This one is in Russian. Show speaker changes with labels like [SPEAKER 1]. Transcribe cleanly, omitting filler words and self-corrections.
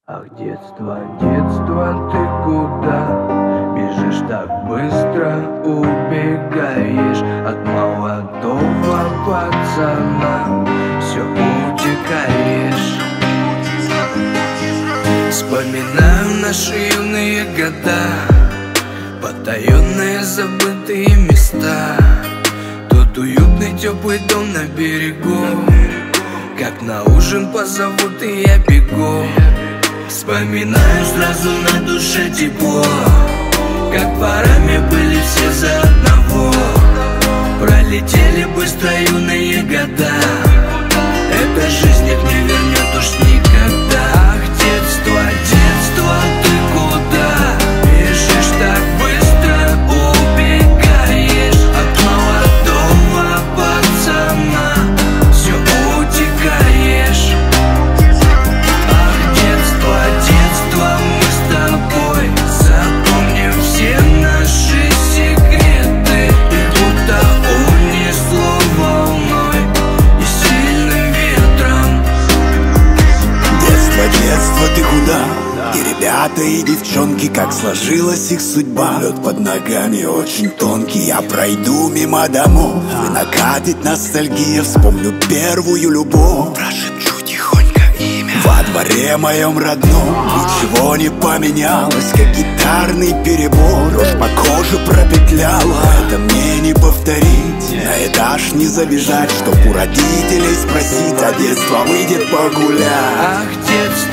[SPEAKER 1] Ах, детство, детство, ты куда? Бежишь так быстро, убегаешь от молодого пацана. Все утекаешь. Вспоминаю наши юные года, потаенные забытые места. Тот уютный теплый дом на берегу, как на ужин позовут и я бегу. Вспоминаю, сразу на душе тепло, как парами были все за одного. Пролетели быстро юные года, эта жизнь их не вернет уж никогда. Ах, детство, детство, ты куда? Бежишь так быстро, убегаешь от молодого пацана. Все утекаешь. Детство, мы с тобой запомним все наши секреты. И будто унесло волной и сильным ветром.
[SPEAKER 2] Детство, детство, ты куда? И ребята, и девчонки, как сложилась их судьба. Лед под ногами очень тонкий, я пройду мимо домов, и накатит ностальгия. Вспомню первую любовь, прошепчу тихонько имя. Во дворе моем родном ничего не поменялось, как гитарный перебор. Дрожь по коже пропетляла, это мне не повторить. На этаж не забежать, чтоб у родителей спросить, а детство выйдет погулять.
[SPEAKER 1] Ах, детство.